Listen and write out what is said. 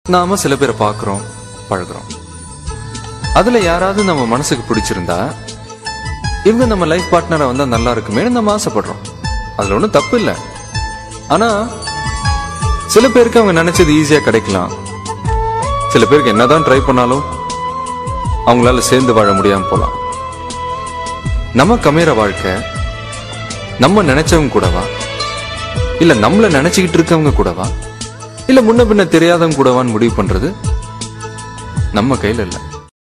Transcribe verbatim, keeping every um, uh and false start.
நாம சில பேரை பார்க்கிறோம், பழகுறோம். அதுல யாராவது நம்ம மனசுக்கு பிடிச்சிருந்தா இவங்க நம்ம லைஃப் பார்ட்னரா வந்தா நல்லா இருக்குமே நம்ம ஆசைப்படுறோம். அதுல ஒன்றும் தப்பு இல்லை. ஆனா சில பேருக்கு அவங்க நினைச்சது ஈஸியா கிடைக்கலாம். சில பேருக்கு என்னதான் ட்ரை பண்ணாலும் அவங்களால சேர்ந்து வாழ முடியாம போலாம். நமக்கு அமைகிற வாழ்க்கை நம்ம நினைச்சவங்க கூடவா, இல்ல நம்மள நினைச்சுக்கிட்டு இருக்கவங்க கூடவா, இல்ல முன்ன பின்ன தெரியாதவங்க கூடவான்னு முடிவு பண்றது நம்ம கையில இல்லை.